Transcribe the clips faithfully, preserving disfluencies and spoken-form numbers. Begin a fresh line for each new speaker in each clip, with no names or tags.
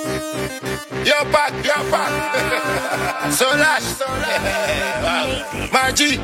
You're back, you're back. So lash, wow. Margie,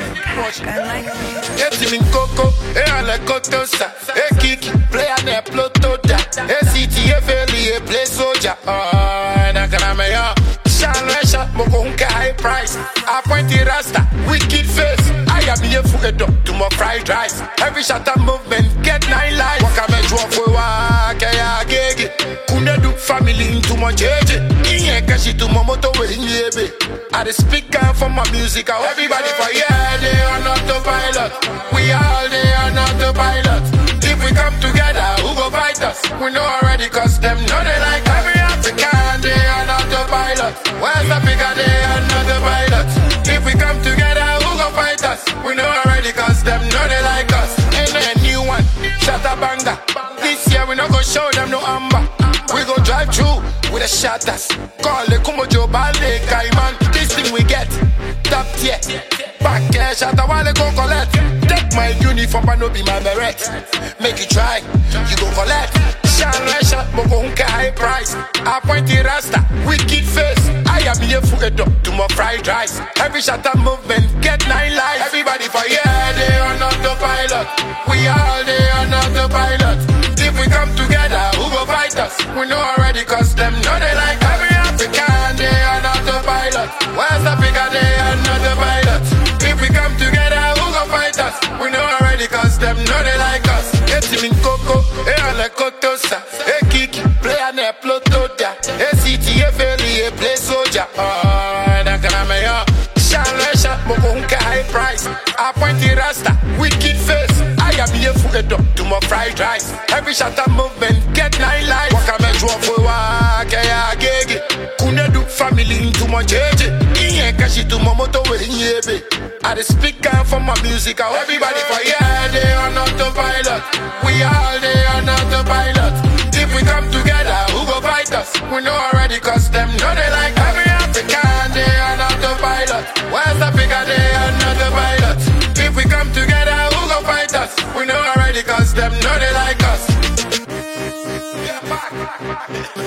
Eti min coco, e ale kotosa, e kiki, play an e plotoda, e city e feli e play soldier. Oh, na kana me yo. Shine Russia, moko hunka high price. I point the rasta, wicked face. I am here for a dog to my fried rice. Every shatter movement get nine lives. Waka me drop for waka ya gege. Kunde do family into my jeje. Inye kashi to my moto we nyebe. I the speaker for my music. Everybody for yeah, they are not the pilot. We all they are not the pilot. If we come together, who go fight us? We know already cause them know they like every African, they are not the pilot. West Africa, they are not the pilot. If we come together, who go fight us? We know already cause them know they like us. Ain't a new one, shut up banger. This year we not go show them no amber. We go drive through with the shatters. Call the Kumojo Balde Kaiman. This thing we get, top tier. Back there, shatter while they go collect. Take my uniform but no be my beret. Make you try, you go collect. Shine Russia, moko hunka high price. I point the rasta, wicked face. I am here for a dog to my fried rice. Every shatter movement get nine lives. Everybody for yeah, they are not the pilot. We all they are not the pilot. If we come together, who go fight us? We know already cause them know they like every African, they are not the pilot. West Africa, they are not the pilot. If we come together, who go fight us? We know already cause them know they like us. Eti min coco, e ale kotosa, e kiki, play an e plotoda, e city e feli e play soldier. Oh, na kana me yo. Shine Russia, moko hunka high price. I point the rasta, wicked face. I am here for a dog to my fried rice. Every shatter movement get nine lives. Waka me drop for waka ya gege. Kunde do family into my jeje. Inye kashi to my moto we nyebe. I the speaker for my music. Everybody for yeah, they are not the pilot. We all they are not the pilot. If we come together, who go fight us? We know already cause them know they like every African, they are not the pilot. West Africa, they are not the pilot. If we come together, who go fight us? We know already cause them know they like us. Yeah, back, back, back.